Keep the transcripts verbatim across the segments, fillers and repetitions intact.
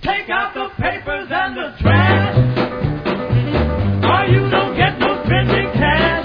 take out the papers and the trash, or you don't get no spending cash.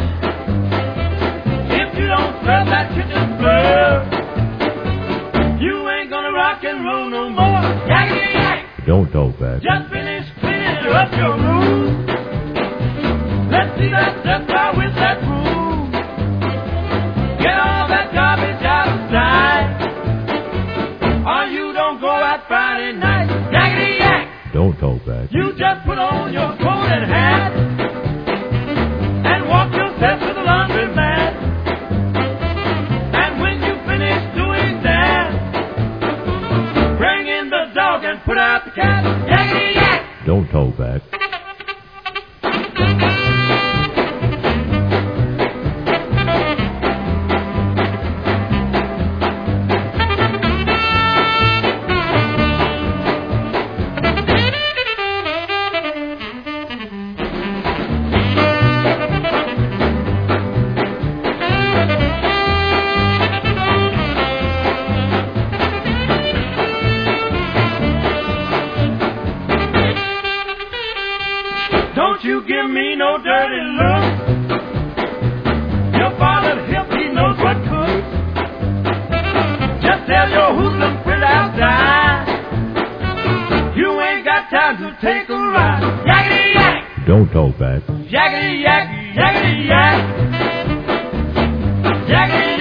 If you don't serve that kitchen blur, you ain't gonna rock and roll no more. Yakety yak! Don't talk back. Just finish cleaning up your room. Let's see that step out with that broom. Get all that garbage outside, or you don't go out Friday night. Yakety yak! Don't talk back. You just put on your coat and hat and walk yourself to the laundromat. And when you finish doing that, bring in the dog and put out the cat. Yakety yak! Don't talk back. Don't you give me no dirty look. Your father hip, he knows what cooks. Just tell your hoodlum quit outside. You ain't got time to take a ride. Yakety yak! Don't talk back. Yakety yak, yakety yak. Yakety